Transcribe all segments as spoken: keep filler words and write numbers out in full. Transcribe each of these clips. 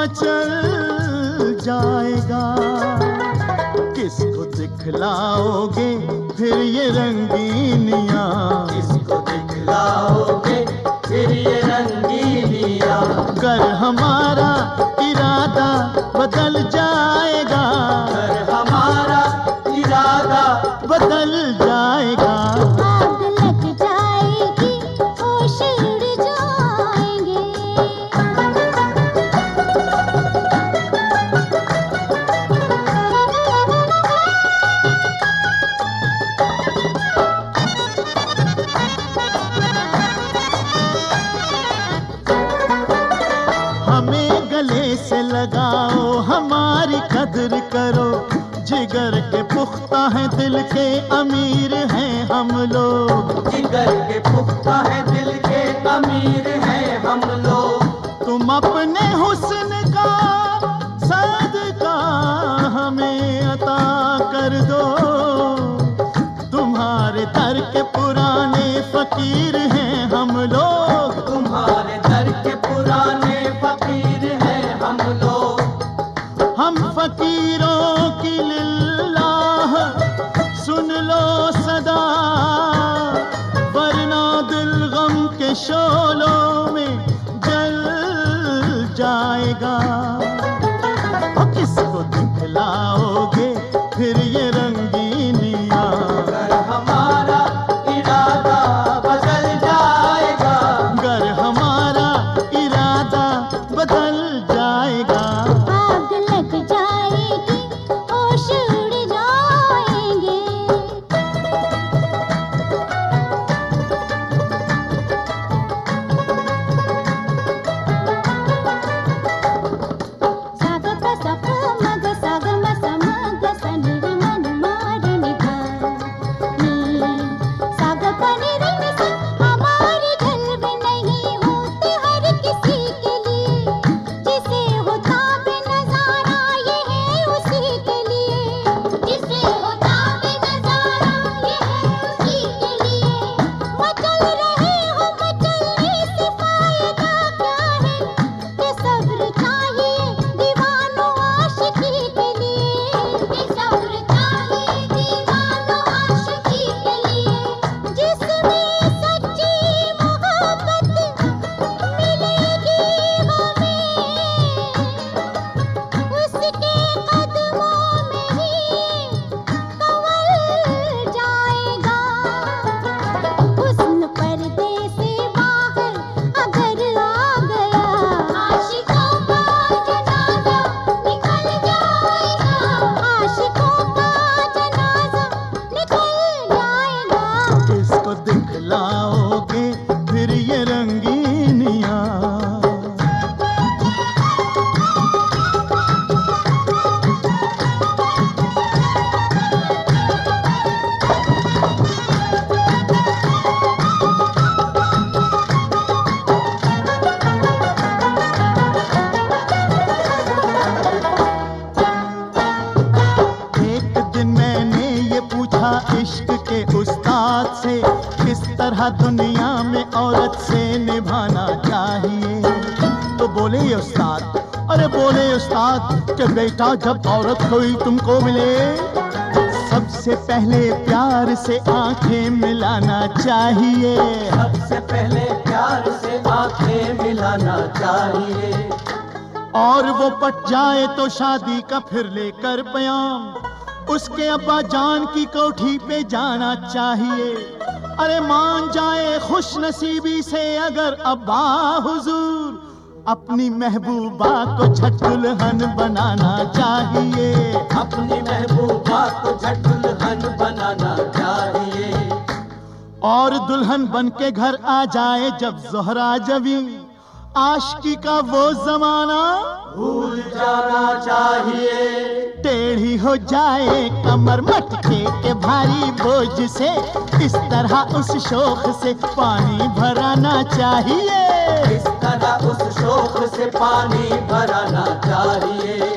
मचल जाएगा। किसको दिखलाओगे फिर ये रंगीनियाँ, किसको दिखलाओगे फिर ये रंगीनियाँ। कर हमारा इरादा बदल जाएगा, कर हमारा इरादा बदल जाएगा। आग लग जाएगी, होश उड़ जाएंगे। हमें गले से लगाओ, हमारी कदर करो, जिगर के पुख्ता हैं दिल के अमीर हैं हम लोग। जिगर के पुख्ता है दिल के अमीर हैं हम लोग। तुम अपने हुस्न का सदका हमें अता कर दो, तुम्हारे दर के पुराने फकीर हैं हम लोग। तुम्हारे दर के पुराने फकीर हैं हम लोग। हम फकीरों की लिल्लाह सुन लो सदा, वरना दिल गम के शोलों में जल जाएगा। और किसको दिखलाओगे फिर ये रंगीनियाँ, अगर हमारा इरादा बदल जाएगा। गर हमारा इरादा बदल जाएगा। आग लग जाएगी, होश उड़ जाएंगे। साग प सप मग साग म समग सनिर मन मारनि धा नी। साग प निर नि सा, हमारे घर में नहीं होते हर किसी के लिए। जिसे होता बे नजारा ये है उसी के लिए। जिसे होता बे नजारा ये है उसी के लिए। मचल रहे हो मचलने से फायदा क्या है, ये सब्र चाहिए दीवानों आशिकी के लिए। ये सब्र चाहिए दीवानों आशिकी के लिए। जिसमें सच्ची मोहब्बत मिलेगी हमें, उसके कदमों में ही कंवल जाएगा। हुस्न पर्दे से बाहर अगर आ गया, आशिकों का जनाजा निकल जाएगा। आशिकों का जनाजा निकल जाएगा। किसको दिखलाओगे फिर ये रंगीनियाँ, एक दिन मैंने ये पूछा इश्क के उस्ताद से, किस तरह दुनिया में औरत से निभाना चाहिए। तो बोले ये उस्ताद, अरे बोले उस्ताद कि बेटा जब औरत कोई तुमको मिले, सबसे पहले प्यार से आंखें मिलाना चाहिए। सबसे पहले प्यार से आंखें मिलाना चाहिए। और वो पट जाए तो शादी का फिर लेकर प्याम उसके अब्बा जान की कोठी पे जाना चाहिए। अरे मान जाए खुश नसीबी से अगर अब्बा हुजूर, अपनी महबूबा को झट दुल्हन बनाना चाहिए। अपनी महबूबा को झट दुल्हन बनाना चाहिए। और दुल्हन बन के घर आ जाए जब ज़ोहरा जबी, आशिकी का वो जमाना भूल जाना चाहिए। टेढ़ी हो जाए कमर मटके के भारी बोझ से, इस तरह उस शोख से पानी भराना चाहिए। इस तरह उस शोक से पानी भराना चाहिए।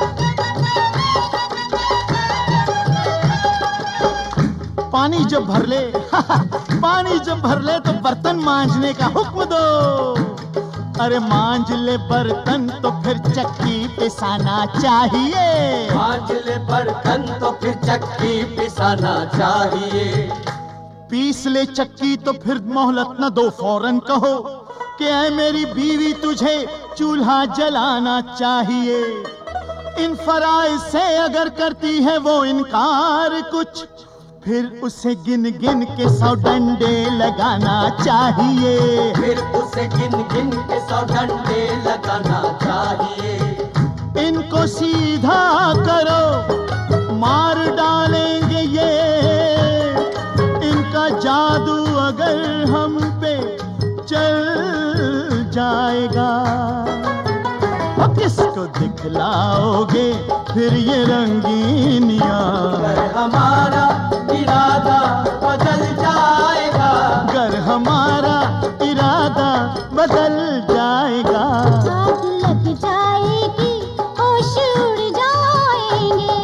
पानी जब भर ले पानी जब भर ले तो बर्तन मांजने का हुक्म दो। अरे मांझ ले बर्तन तो फिर चक्की पिसाना चाहिए। मांझ ले बर्तन तो फिर चक्की पिसाना चाहिए। पीस ले चक्की तो फिर मोहलत न दो, फौरन कहो कि ऐ मेरी बीवी तुझे चूल्हा जलाना चाहिए। इन फराइज से अगर करती है वो इनकार कुछ, फिर उसे गिन गिन के सौ डंडे लगाना चाहिए। फिर उसे गिन गिन के सौ डंडे लगाना चाहिए। इनको सीधा करो, मार डालेंगे ये, इनका जादू अगर हम पे चल जाएगा। और किसको दिखलाओगे फिर ये रंगीनियां? अगर हमारा इरादा बदल जाएगा, अगर हमारा इरादा बदल जाएगा। आग लग जाएगी, होश उड़ जाएंगे।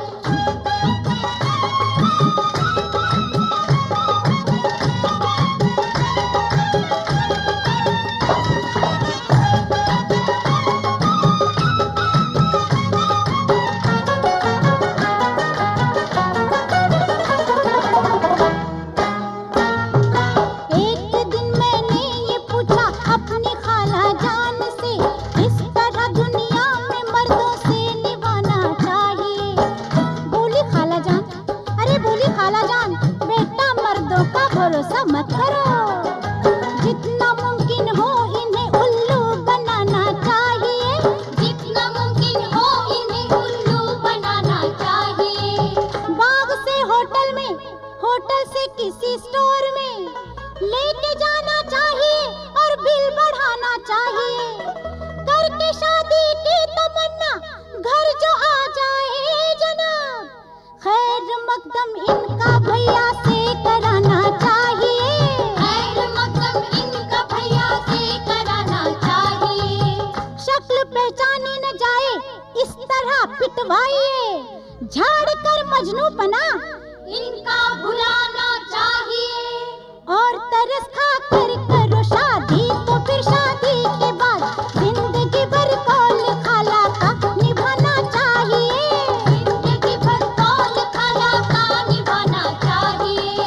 भरोसा मत करो, जितना मुमकिन हो इन्हें उल्लू बनाना चाहिए। जितना मुमकिन हो इन्हें उल्लू बनाना चाहिए। बाग से होटल में, होटल से किसी स्टोर में लेके जाना चाहिए और बिल बढ़ाना चाहिए। करके शादी की तमन्ना घर जो आ जाए जनाब, खैर मकदम इनका भैया से कराना चाहिए। खैर मकदम इनका भैया से कराना चाहिए। शक्ल पहचानी न जाए इस तरह पिटवाइए, झाड़ कर मजनू बना इनका भुलाना चाहिए। और तरस खा कर करो शादी, तो फिर शादी के बाद जिंदगी भर कौल खाला का निभाना चाहिए। जिंदगी भर कौल खाला का निभाना चाहिए।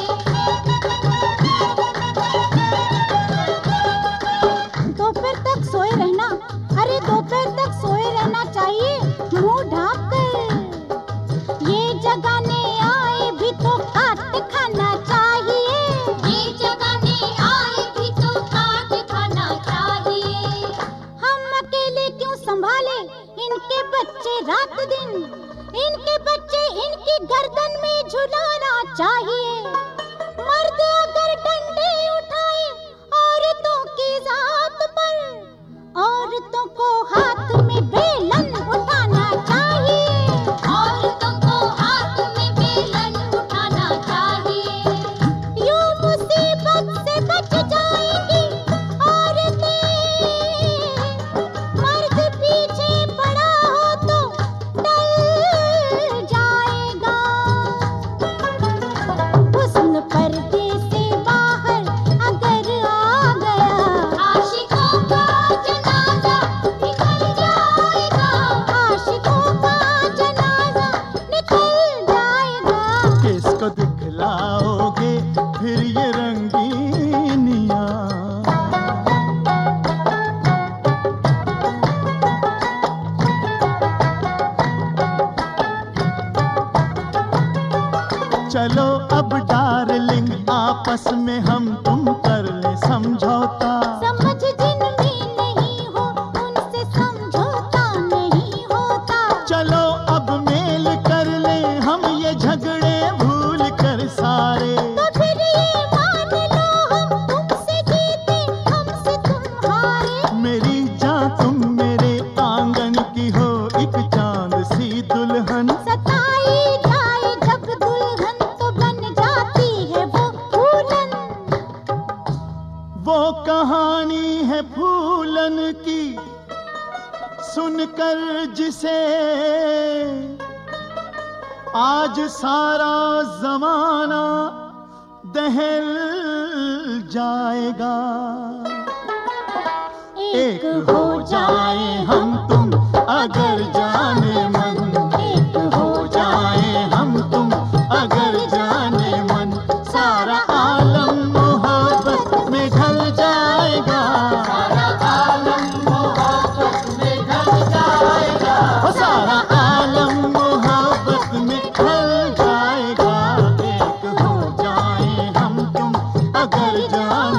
दोपहर तक सोए रहना, अरे दोपहर तक सोए रहना चाहिए मुंह ढाक कर। ये जगाने आए भी तो काट खाना चाहिए। ये जगाने आए भी तो काट खाना चाहिए। हम अकेले क्यों संभाले इनके बच्चे रात दिन, इनके बच्चे इनकी गर्दन में झुलाना चाहिए। मर्द अगर डंडे उठाए औरतों की जात पर, औरतों को हाथ में बेलन उठाना चाहिए। औरतों को हाथ में बेलन उठाना चाहिए। यूं मुसीबत से बच जाएंगी औरतें, मर्द पीछे पड़ा हो तो टल जाएगा। हुस्न पर्दे से बाहर अगर आ गया, आशिकों का जनाजा निकल जाएगा। आशिकों का जनाजा निकल जाएगा। किसको दिखलाओगे फिर ये रंगीनियां? चलो अब डार्लिंग आपस में हम तुम कर ले समझौता। समझ जिनमें नहीं हो उनसे समझौता नहीं होता। चलो अब मेल कर ले हम ये झगड़े भूल कर सारे। तो फिर ये मान लो हम तुमसे जीते, हमसे तुम हारे। मेरी जान तुम मेरे आंगन की हो एक चांद सी दुल्हन। सताई जाए जब दुल्हन तो बन जाती है वो फूलन। वो कहानी है फूलन की, सुनकर जिसे आज सारा जमाना दहल जाएगा। एक हो जाए हम तुम अगर जाने मन, एक हो जाए हम तुम अगर जाने मन, सारा आलम मोहब्बत में ढल जाएगा, सारा आलम मोहब्बत में ढल जाएगा, ओ सारा आलम मोहब्बत में ढल जाएगा। एक हो जाए हम तुम अगर जाने